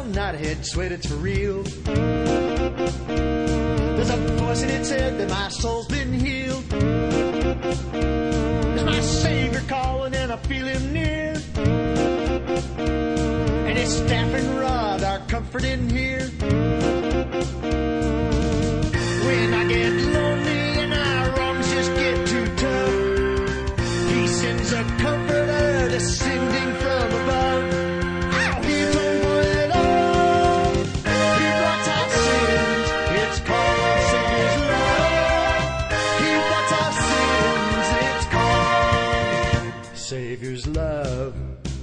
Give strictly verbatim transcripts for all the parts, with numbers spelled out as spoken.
night ahead, sweat it's for real. There's a voice in its head that my soul's been healed. There's my Savior calling and I feel him near. And his staff and rod are comfort in here. When I get lonely and our wrongs just get too tough, he sends a comforter descending from above. He atoned for it all. He blots out sins. It's called Savior's love. He blots out sins. It's called Savior's love.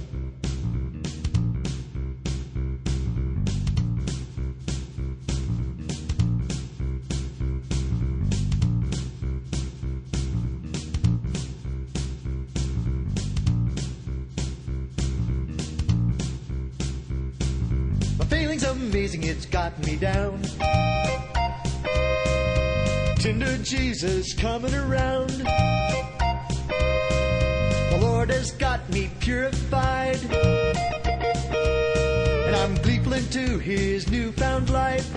Amazing, it's got me down. Tender Jesus coming around. The Lord has got me purified, and I'm gleeful into his newfound life.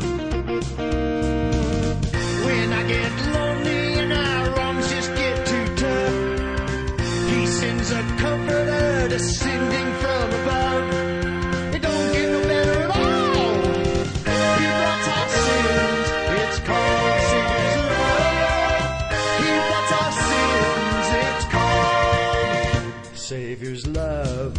When I get lonely and our wrongs just get too tough, he sends a comforter descending from above. It don't get no better at all. Savior's love.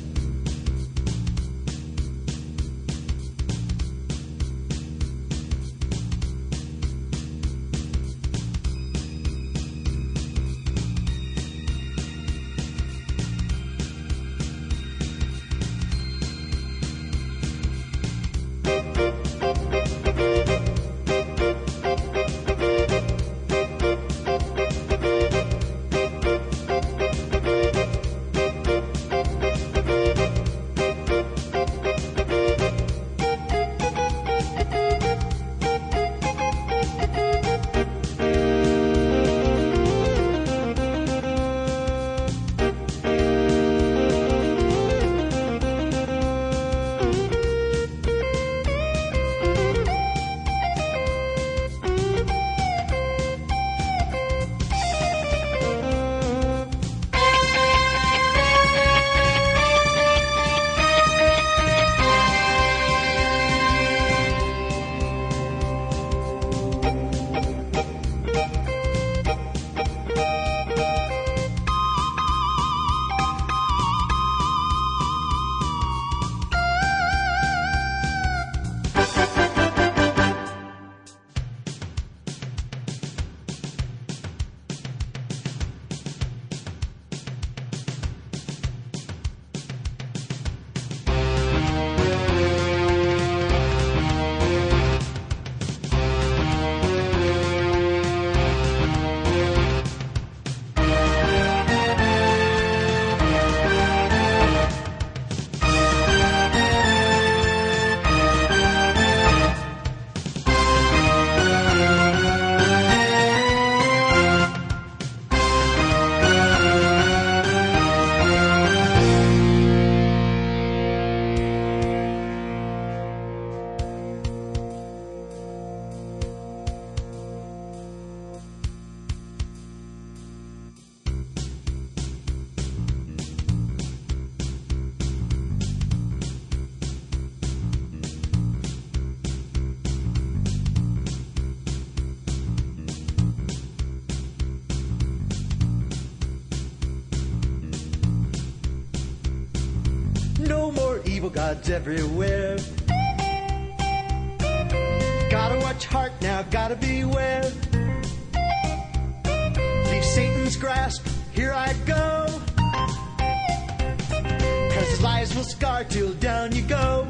No more evil gods everywhere. Gotta watch heart now, gotta beware. Leave Satan's grasp, here I go. Cause his lies will scar till down you go.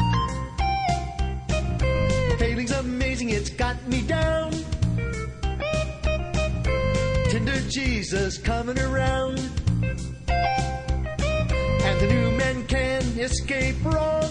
Failing's amazing, it's got me down. Tender Jesus coming around. And the new men can escape wrong.